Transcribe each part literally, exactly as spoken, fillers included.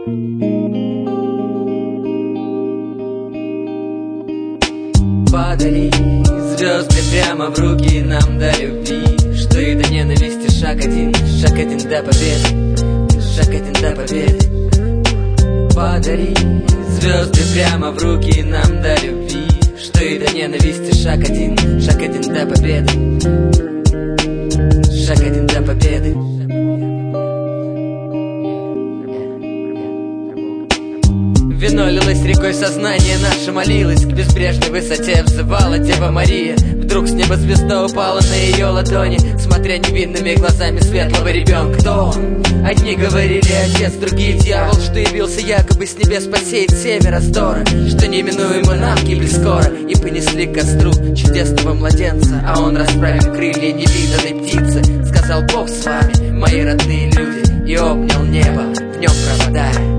Падали звезды прямо в руки нам до любви, что и до ненависти шаг один, шаг один до победы, шаг один до победы. Падали звезды прямо в руки нам до любви, что и до ненависти шаг один, шаг один до победы, шаг один до победы. Вино лилось рекой, сознание наше молилось, к безбрежной высоте взывала Дева Мария. Вдруг с неба звезда упала на ее ладони, смотря невинными глазами светлого ребенка. Кто он? Одни говорили отец, другие дьявол, что явился якобы с небес посеять семя раздора, что неминуемо нам гибли скоро, и понесли к костру чудесного младенца. А он, расправив крылья невиданной птицы, сказал: Бог с вами, мои родные люди, и обнял небо, в нем проводая.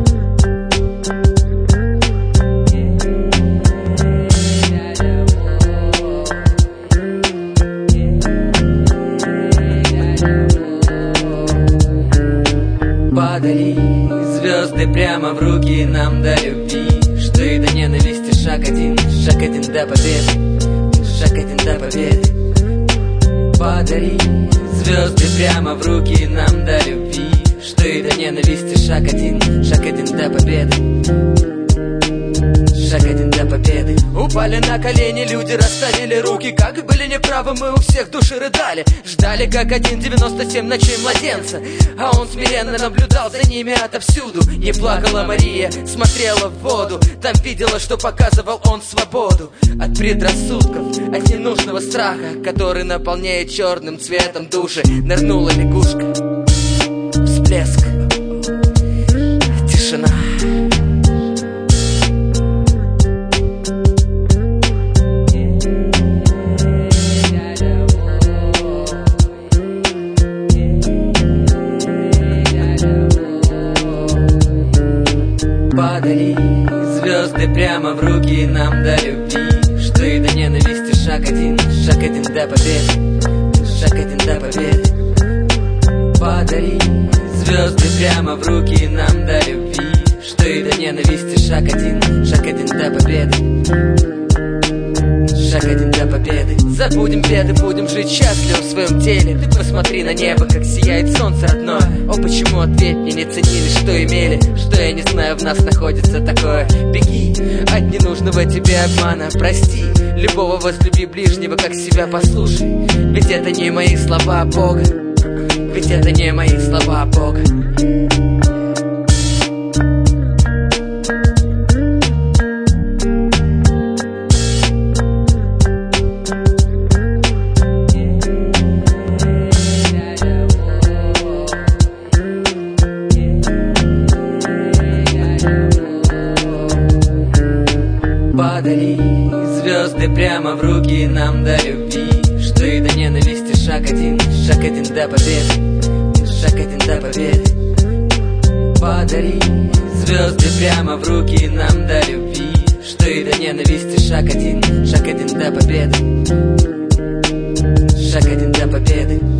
Падали звезды прямо в руки нам до любви, что и до ненависти шаг один, шаг один до победы, шаг один до победы. Падали звезды прямо в руки нам до любви, что и до ненависти шаг один, шаг один до победы, шаг один до победы. Упали на колени люди, расставили руки, как были неправы, мы у всех души рыдали. Ждали как один девяносто семь ночей младенца, а он смиренно наблюдал за ними отовсюду. Не плакала Мария, смотрела в воду, там видела, что показывал он свободу от предрассудков, от ненужного страха, который наполняет черным цветом души. Нырнула лягушка, всплеск, тишина. Падали звезды прямо в руки нам до любви, что и до ненависти шаг один, шаг один до победы, шаг один до победы. Падали звезды прямо в руки нам до любви, что и до ненависти шаг один, шаг один до победы, шаг один до победы. Забудем беды, будем жить счастливо в своем теле. Ты посмотри на небо, как сияет солнце родное. О, почему, ответь мне, не ценили, что имели, что я не знаю, в нас находится такое. Беги от ненужного тебе обмана, прости любого, возлюби ближнего, как себя послушай. Ведь это не мои слова Бога, ведь это не мои слова Бога. Падали звезды прямо в руки нам до любви, что и до ненависти шаг один, шаг один до победы, шаг один до победы. Падали звезды прямо в руки нам до любви, что и до ненависти шаг один, шаг один до победы, шаг один до победы.